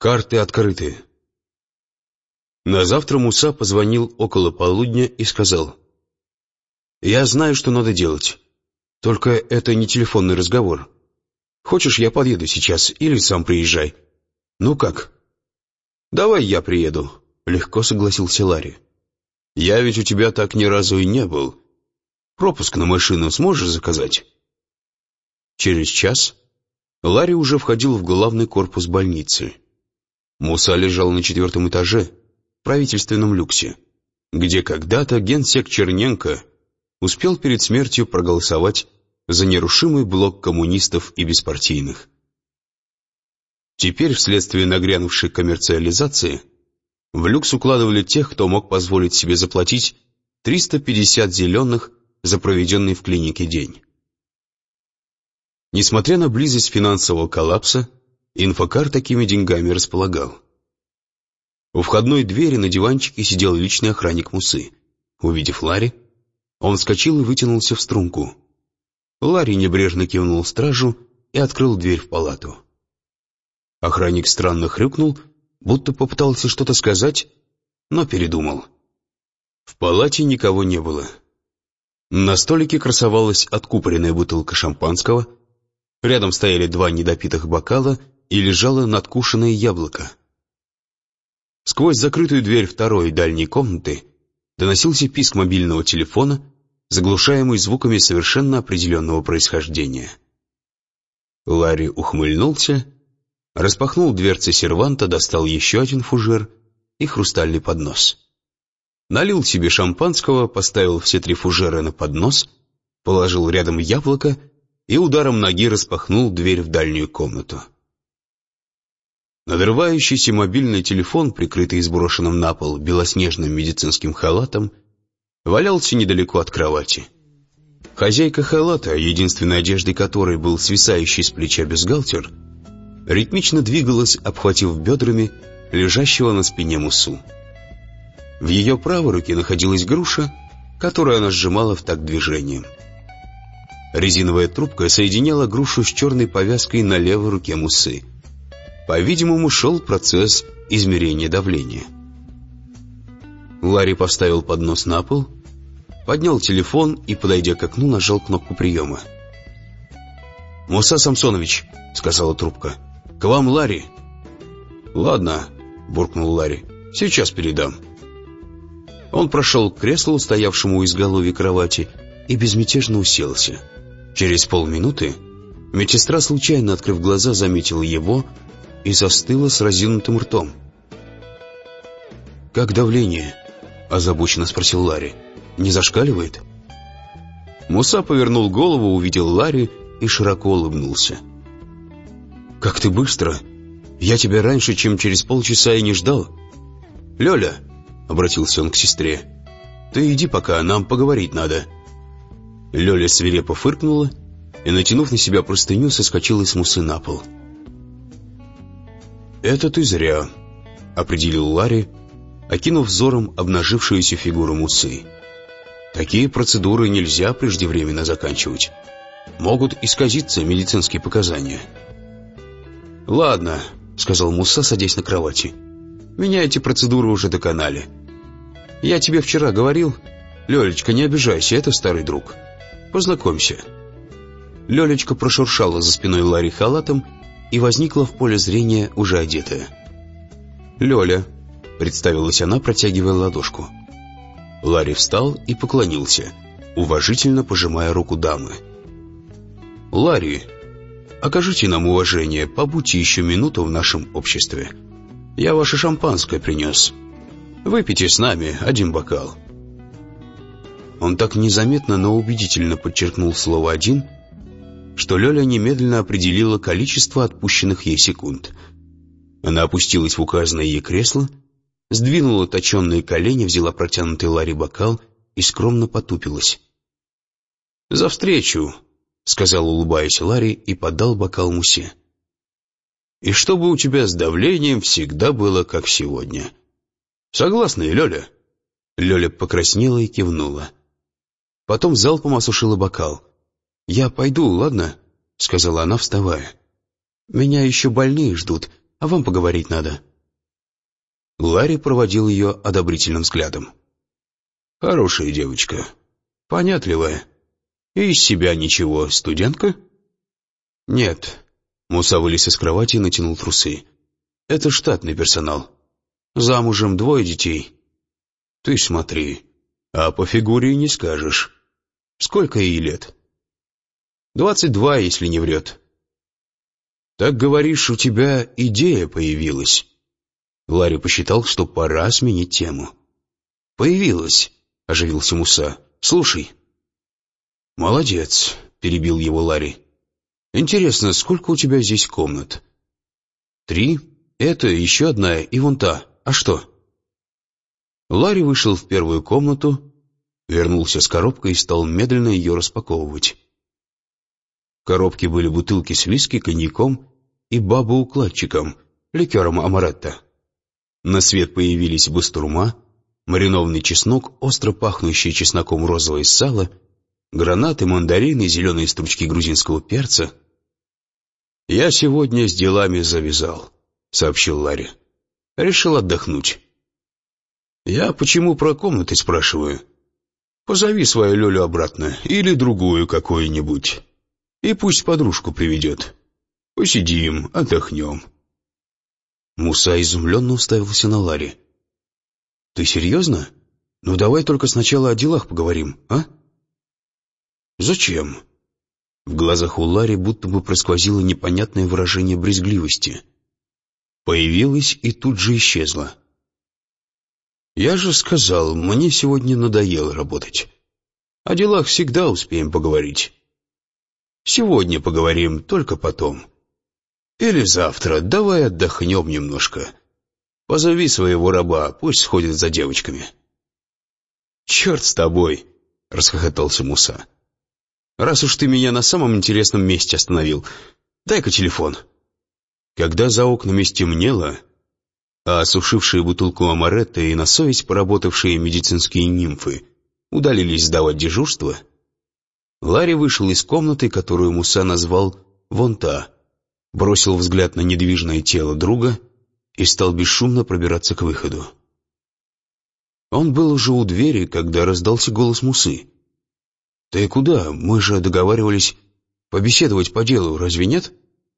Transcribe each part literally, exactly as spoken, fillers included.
Карты открыты. На завтра Муса позвонил около полудня и сказал: «Я знаю, что надо делать. Только это не телефонный разговор. Хочешь, я подъеду сейчас или сам приезжай? Ну как?» «Давай я приеду», — легко согласился Ларри. «Я ведь у тебя так ни разу и не был. Пропуск на машину сможешь заказать?» Через час Ларри уже входил в главный корпус больницы. Муса лежал на четвертом этаже, в правительственном люксе, где когда-то генсек Черненко успел перед смертью проголосовать за нерушимый блок коммунистов и беспартийных. Теперь, вследствие нагрянувшей коммерциализации, в люкс укладывали тех, кто мог позволить себе заплатить триста пятьдесят зеленых за проведенный в клинике день. Несмотря на близость финансового коллапса, Инфокар такими деньгами располагал. У входной двери на диванчике сидел личный охранник Мусы. Увидев Ларри, он вскочил и вытянулся в струнку. Ларри небрежно кивнул стражу и открыл дверь в палату. Охранник странно хрюкнул, будто попытался что-то сказать, но передумал. В палате никого не было. На столике красовалась откупоренная бутылка шампанского, рядом стояли два недопитых бокала и лежало надкушенное яблоко. Сквозь закрытую дверь второй дальней комнаты доносился писк мобильного телефона, заглушаемый звуками совершенно определенного происхождения. Ларри ухмыльнулся, распахнул дверцы серванта, достал еще один фужер и хрустальный поднос. Налил себе шампанского, поставил все три фужера на поднос, положил рядом яблоко и ударом ноги распахнул дверь в дальнюю комнату. Надрывающийся мобильный телефон, прикрытый сброшенным на пол белоснежным медицинским халатом, валялся недалеко от кровати. Хозяйка халата, единственной одеждой которой был свисающий с плеча бюстгальтер, ритмично двигалась, обхватив бедрами лежащего на спине Мусу. В ее правой руке находилась груша, которую она сжимала в такт движением. Резиновая трубка соединяла грушу с черной повязкой на левой руке Мусы. По-видимому, шел процесс измерения давления. Ларри поставил поднос на пол, поднял телефон и, подойдя к окну, нажал кнопку приема. «Муса Самсонович», — сказала трубка, — «к вам Ларри». «Ладно», — буркнул Ларри, — «сейчас передам». Он прошел к креслу, стоявшему у изголовья кровати, и безмятежно уселся. Через полминуты медсестра, случайно открыв глаза, заметила его и застыла с разинутым ртом. «Как давление?» — озабоченно спросил Ларри. «Не зашкаливает?» Муса повернул голову, увидел Ларри и широко улыбнулся. «Как ты быстро! Я тебя раньше, чем через полчаса, и не ждал. Лёля!» — обратился он к сестре. «Ты иди пока, нам поговорить надо». Лёля свирепо фыркнула и, натянув на себя простыню, соскочила с Мусы на пол. «Это ты зря», — определил Ларри, окинув взором обнажившуюся фигуру Мусы. «Такие процедуры нельзя преждевременно заканчивать. Могут исказиться медицинские показания». «Ладно», — сказал Муса, садясь на кровати. «Меня эти процедуры уже доконали. Я тебе вчера говорил, Лёлечка, не обижайся, это старый друг. Познакомься». Лёлечка прошуршала за спиной Ларри халатом и возникла в поле зрения, уже одетая. «Лёля», — представилась она, протягивая ладошку. Ларри встал и поклонился, уважительно пожимая руку дамы. «Ларри, окажите нам уважение, побудьте еще минуту в нашем обществе. Я ваше шампанское принес. Выпейте с нами один бокал». Он так незаметно, но убедительно подчеркнул слово «один», что Лёля немедленно определила количество отпущенных ей секунд. Она опустилась в указанное ей кресло, сдвинула точенные колени, взяла протянутый Ларри бокал и скромно потупилась. «За встречу», — сказал, улыбаясь, Ларри и подал бокал Мусе. «И чтобы у тебя с давлением всегда было, как сегодня. Согласна, Лёля?» Лёля покраснела и кивнула. Потом залпом осушила бокал. «Я пойду, ладно?» — сказала она, вставая. «Меня еще больные ждут. а вам поговорить надо». Ларри проводил ее одобрительным взглядом. «Хорошая девочка, понятливая. И из себя ничего, студентка?» «Нет». Муса вылез из кровати и натянул трусы. «Это штатный персонал. Замужем, двое детей». «Ты смотри, а по фигуре и не скажешь. Сколько ей лет?» «Двадцать два, если не врет». «Так, говоришь, у тебя идея появилась?» Ларри посчитал, что пора сменить тему. «Появилась», — оживился Муса. «Слушай». «Молодец», — перебил его Ларри. «Интересно, сколько у тебя здесь комнат?» «Три. Это, еще одна и вон та. А что?» Ларри вышел в первую комнату, вернулся с коробкой и стал медленно ее распаковывать. В коробке были бутылки с виски, коньяком и баба-укладчиком, ликером амаретто. На свет появились бастурма, маринованный чеснок, остро пахнущий чесноком розовое сало, гранаты, мандарины, зеленые стручки грузинского перца. «Я сегодня с делами завязал», — сообщил Ларри. «Решил отдохнуть». «Я почему про комнаты спрашиваю? Позови свою Лёлю обратно или другую какую-нибудь, и пусть подружку приведет. Посидим, отдохнем». Муса изумленно уставился на Ларри. «Ты серьезно? Ну давай только сначала о делах поговорим, а?» «Зачем?» В глазах у Ларри будто бы просквозило непонятное выражение брезгливости. Появилось и тут же исчезло. «Я же сказал, мне сегодня надоело работать. О делах всегда успеем поговорить. Сегодня поговорим, только потом. Или завтра, давай отдохнем немножко. Позови своего раба, пусть сходит за девочками». «Черт с тобой!» — расхохотался Муса. «Раз уж ты меня на самом интересном месте остановил, дай-ка телефон». Когда за окнами стемнело, а осушившие бутылку амаретто и на совесть поработавшие медицинские нимфы удалились сдавать дежурство, Ларри вышел из комнаты, которую Муса назвал «вон та», бросил взгляд на недвижное тело друга и стал бесшумно пробираться к выходу. Он был уже у двери, когда раздался голос Мусы. «Ты куда? Мы же договаривались побеседовать по делу, разве нет?»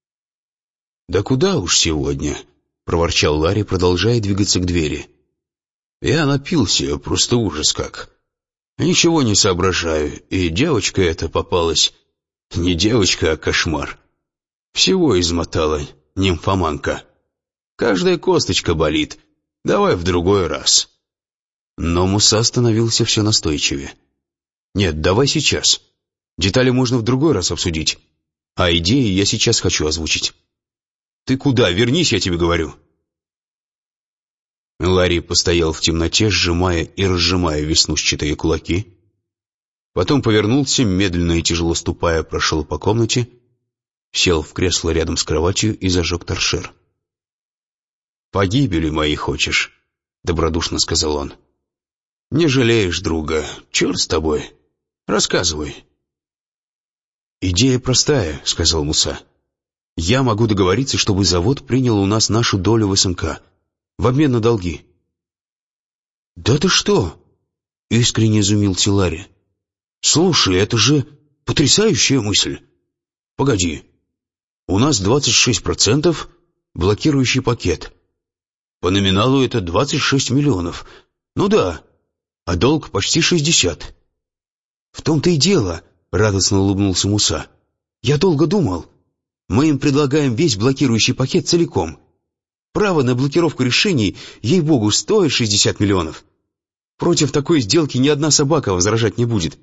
«Да куда уж сегодня?» — проворчал Ларри, продолжая двигаться к двери. «Я напился, просто ужас как. Ничего не соображаю, и девочка эта попалась. Не девочка, а кошмар. Всего измотала, нимфоманка. Каждая косточка болит. Давай в другой раз». Но Муса становился все настойчивее. «Нет, давай сейчас. Детали можно в другой раз обсудить. А идеи я сейчас хочу озвучить». «Ты куда? Вернись, я тебе говорю». Ларри постоял в темноте, сжимая и разжимая веснушчатые кулаки. Потом повернулся, медленно и тяжело ступая, прошел по комнате, сел в кресло рядом с кроватью и зажег торшер. «Погибели моей хочешь?» — добродушно сказал он. «Не жалеешь друга, черт с тобой. Рассказывай». «Идея простая», — сказал Муса. «Я могу договориться, чтобы завод принял у нас нашу долю в СМК в обмен на долги». «Да ты что?» — искренне изумился Ларри. «Слушай, это же потрясающая мысль. Погоди, у нас двадцать шесть процентов блокирующий пакет. По номиналу это двадцать шесть миллионов. Ну да, а долг почти шестьдесят. «В том-то и дело», — радостно улыбнулся Муса. «Я долго думал. Мы им предлагаем весь блокирующий пакет целиком. Право на блокировку решений, ей-богу, стоит шестьдесят миллионов. Против такой сделки ни одна собака возражать не будет».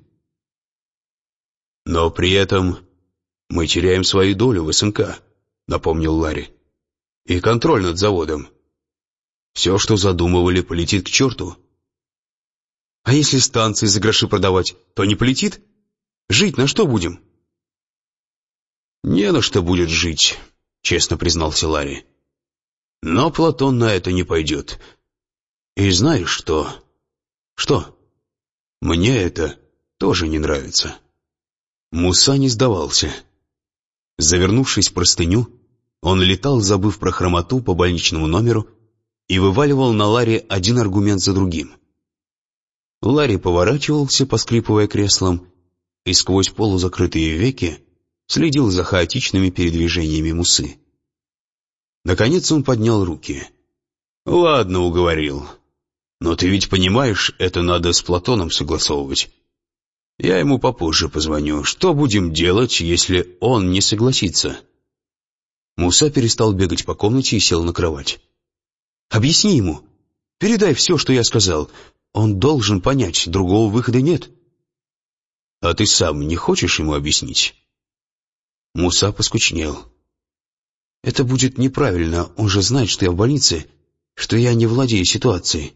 «Но при этом мы теряем свою долю в СНК», — напомнил Ларри. «И контроль над заводом. Все, что задумывали, полетит к черту». «А если станции за гроши продавать, то не полетит? Жить на что будем?» «Не на что будет жить», — честно признался Ларри. «Но Платон на это не пойдет. И знаешь что? Что? Мне это тоже не нравится». Муса не сдавался. Завернувшись в простыню, Он летал, забыв про хромоту, по больничному номеру и вываливал на Ларри один аргумент за другим. Ларри поворачивался, поскрипывая креслом, и сквозь полузакрытые веки следил за хаотичными передвижениями Мусы. Наконец он поднял руки. «Ладно, уговорил. Но ты ведь понимаешь, это надо с Платоном согласовывать. Я ему попозже позвоню. Что будем делать, если он не согласится?» Муса перестал бегать по комнате и сел на кровать. «Объясни ему. Передай все, что я сказал. Он должен понять, другого выхода нет». «А ты сам не хочешь ему объяснить?» Муса поскучнел. «Это будет неправильно. Он же знает, что я в больнице, что я не владею ситуацией».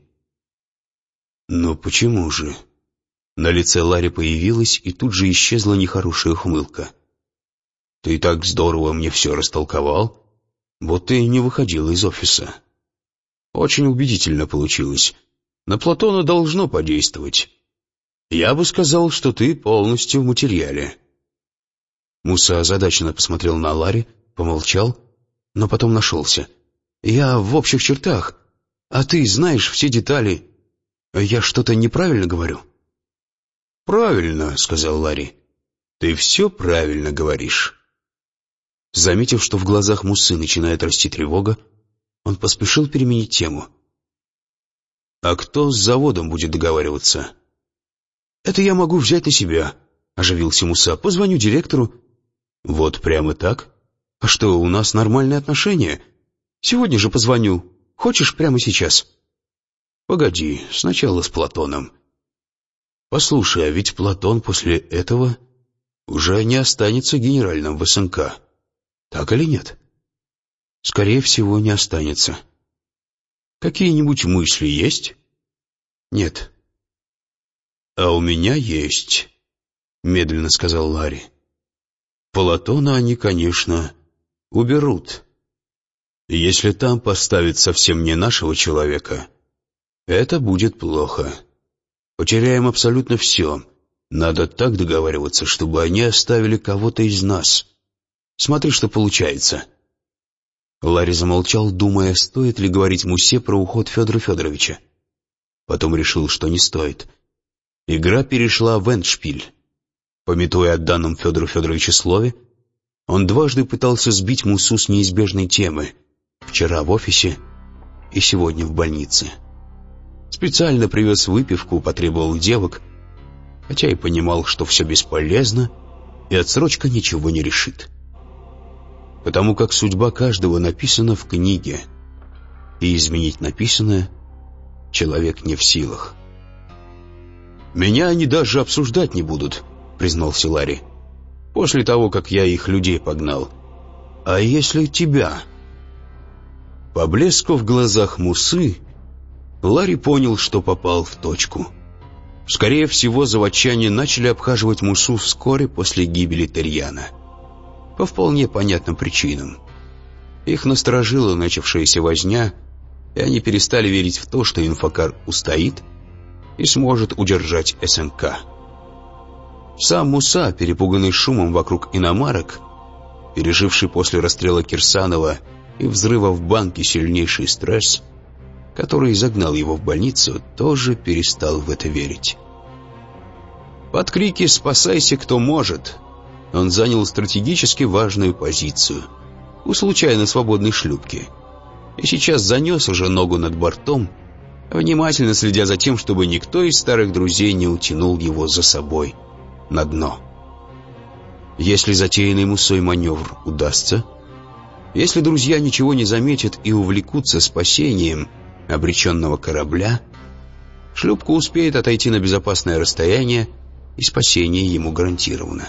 «Но почему же?» На лице Ларри появилась и тут же исчезла нехорошая ухмылка. «Ты так здорово мне все растолковал, будто и не выходил из офиса. Очень убедительно получилось. На Платона должно подействовать. Я бы сказал, что ты полностью в материале». Муса озадаченно посмотрел на Ларри, помолчал, но потом нашелся. «Я в общих чертах, а ты знаешь все детали. Я что-то неправильно говорю?» «Правильно», — сказал Ларри. «Ты все правильно говоришь». Заметив, что в глазах Мусы начинает расти тревога, он поспешил переменить тему. «А кто с заводом будет договариваться?» «Это я могу взять на себя», — оживился Муса. «Позвоню директору». «Вот прямо так? А что, у нас нормальные отношения? Сегодня же позвоню. Хочешь прямо сейчас?» «Погоди, сначала с Платоном». «Послушай, а ведь Платон после этого уже не останется генеральным в СНК. Так или нет?» «Скорее всего, не останется». «Какие-нибудь мысли есть?» «Нет». «А у меня есть», — медленно сказал Ларри. «Платона они, конечно, уберут. Если там поставят совсем не нашего человека, это будет плохо. Потеряем абсолютно все. Надо так договариваться, чтобы они оставили кого-то из нас. Смотри, что получается». Ларри замолчал, думая, стоит ли говорить Мусе про уход Федора Федоровича. Потом решил, что не стоит. Игра перешла в эндшпиль. Памятуя о данном Федору Федоровичу слове, он дважды пытался сбить Мусу с неизбежной темы. Вчера в офисе и сегодня в больнице. Специально привез выпивку, потребовал девок, хотя и понимал, что все бесполезно, и отсрочка ничего не решит. Потому как судьба каждого написана в книге, и изменить написанное человек не в силах. «Меня они даже обсуждать не будут», — признался Ларри, «после того, как я их людей погнал. А если тебя?» По блеску в глазах Мусы Ларри понял, что попал в точку. Скорее всего, заводчане начали обхаживать Мусу вскоре после гибели Терьяна. По вполне понятным причинам. Их насторожила начавшаяся возня, и они перестали верить в то, что Инфокар устоит и сможет удержать СНК. Сам Муса, перепуганный шумом вокруг иномарок, переживший после расстрела Кирсанова и взрыва в банке сильнейший стресс, который загнал его в больницу, тоже перестал в это верить. Под крики «Спасайся, кто может!» он занял стратегически важную позицию у случайно свободной шлюпки и сейчас занес уже ногу над бортом, внимательно следя за тем, чтобы никто из старых друзей не утянул его за собой на дно. Если затеянный Мусой маневр удастся, если друзья ничего не заметят и увлекутся спасением обреченного корабля, шлюпка успеет отойти на безопасное расстояние, и спасение ему гарантировано.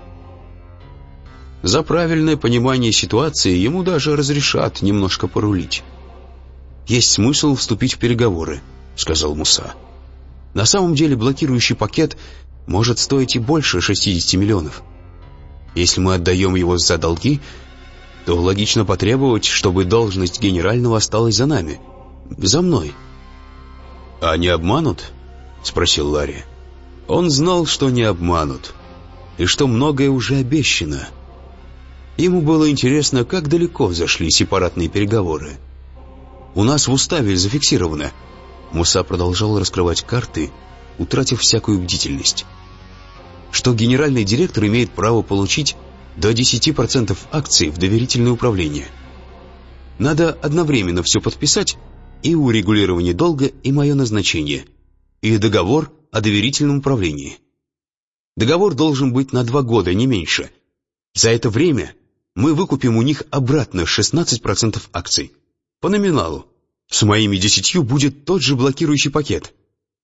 За правильное понимание ситуации ему даже разрешат немножко порулить. «Есть смысл вступить в переговоры», — сказал Муса. «На самом деле блокирующий пакет может стоить и больше шестидесяти миллионов. Если мы отдаем его за долги, то логично потребовать, чтобы должность генерального осталась за нами, за мной». «А не обманут?» — спросил Ларри. Он знал, что не обманут, и что многое уже обещано. Ему было интересно, как далеко зашли сепаратные переговоры. «У нас в уставе зафиксировано». Муса продолжал раскрывать карты, утратив всякую бдительность, что генеральный директор имеет право получить до десяти процентов акций в доверительное управление. Надо одновременно все подписать: и урегулирование долга, и мое назначение, и договор о доверительном управлении. Договор должен быть на два года, не меньше. За это время мы выкупим у них обратно шестнадцать процентов акций. По номиналу. С моими десятью будет тот же блокирующий пакет.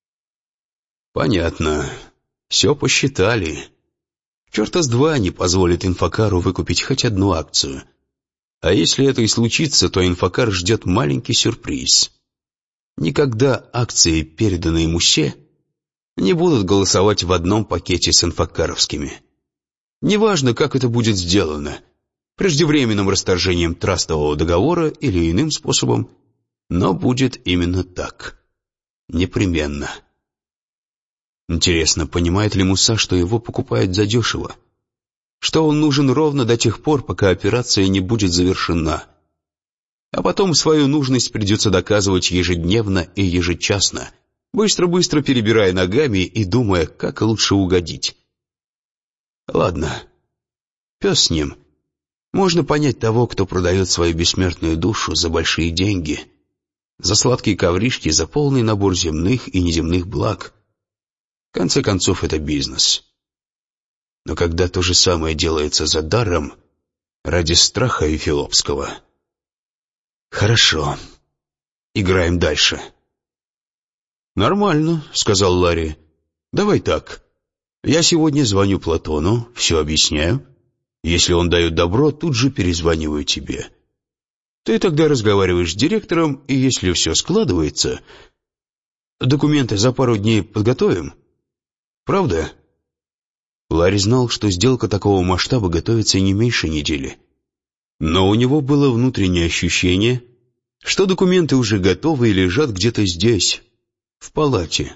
Понятно. Все посчитали. Черта с два не позволит Инфокару выкупить хоть одну акцию. А если это и случится, то Инфокар ждет маленький сюрприз. Никогда акции, переданные Мусе, не будут голосовать в одном пакете с инфокаровскими. Неважно, как это будет сделано, преждевременным расторжением трастового договора или иным способом, но будет именно так. Непременно. Интересно, понимает ли Муса, что его покупают задешево? Что он нужен ровно до тех пор, пока операция не будет завершена. А потом свою нужность придется доказывать ежедневно и ежечасно, быстро-быстро перебирая ногами и думая, как лучше угодить. Ладно, пес с ним. Можно понять того, кто продает свою бессмертную душу за большие деньги, за сладкие ковришки, за полный набор земных и неземных благ. В конце концов, это бизнес. Но когда то же самое делается за даром, ради страха Эфиопского... Хорошо. Играем дальше. «Нормально», — сказал Ларри. «Давай так. Я сегодня звоню Платону, все объясняю. Если он дает добро, тут же перезваниваю тебе. Ты тогда разговариваешь с директором, и если все складывается, документы за пару дней подготовим. Правда?» Ларри знал, что сделка такого масштаба готовится не меньше недели. Но у него было внутреннее ощущение, что документы уже готовы и лежат где-то здесь, в палате.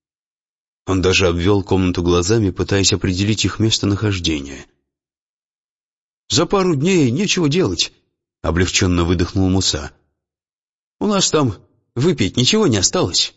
Он даже обвел комнату глазами, пытаясь определить их местонахождение. «За пару дней нечего делать», — облегченно выдохнул Муса. «У нас там выпить ничего не осталось».